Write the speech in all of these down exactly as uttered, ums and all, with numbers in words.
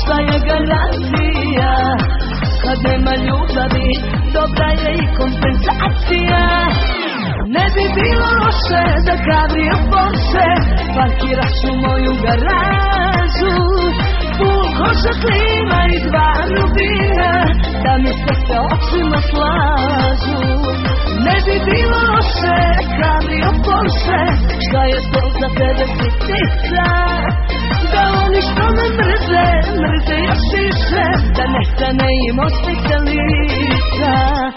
šta je garancija? Kad nema ljubavi, dobra je i kompenzacija. Ne bi bilo loše da Cabrio Porsche parkiraš u moju garažu. Full koša klima i dva rubina, da mi srce očima slažu. Ne bi bilo loše Cabrio Porsche, šta je to za tebe sitnica? Da oni što me mrze, mrze još više, da nestane im osjeća lica.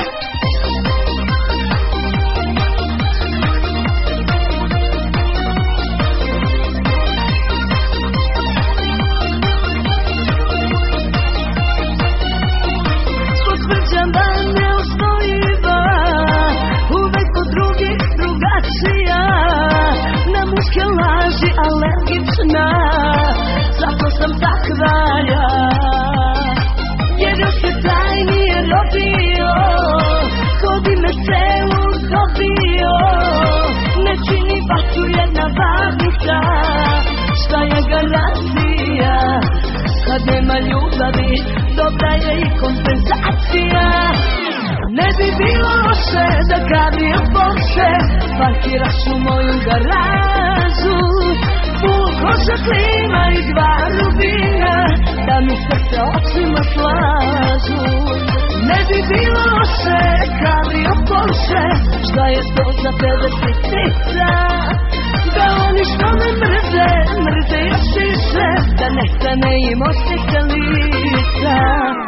Potvrđam da ne ustojiva, uvek od drugih drugačija. Na muške laži alergična, zato sam takva ja. Jer još se taj nije rodio, kod me celu dobio. Ne čini vatru jedna varnica, šta je garancija? Kad nema ljubavi, dobra je i kompenzacija. Ne bi bilo loše da Cabrio Porsche parkiraš u moju garažu. Full koša klima i dva rubina, da mi srce očima slažu. Ne bi bilo loše Cabrio Porsche, šta je to za tebe sitnica? Da oni što me mrze, mrze još više, da nestane im osjeća lica.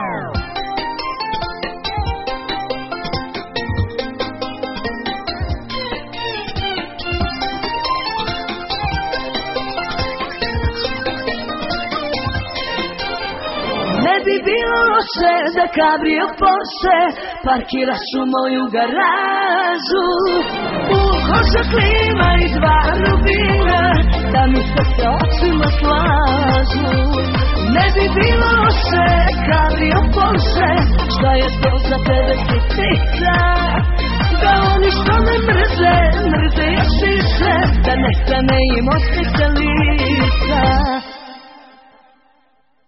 Ne bi bilo loše da Cabrio Porsche parkiraš u moju garažu. Full koša klima i dva rubina, da mi srce očima slažu. Ne bi bilo loše Cabrio Porsche, šta je to za tebe sitnica? Da oni što me mrze, mrze još više, da nestane im osjeća lica.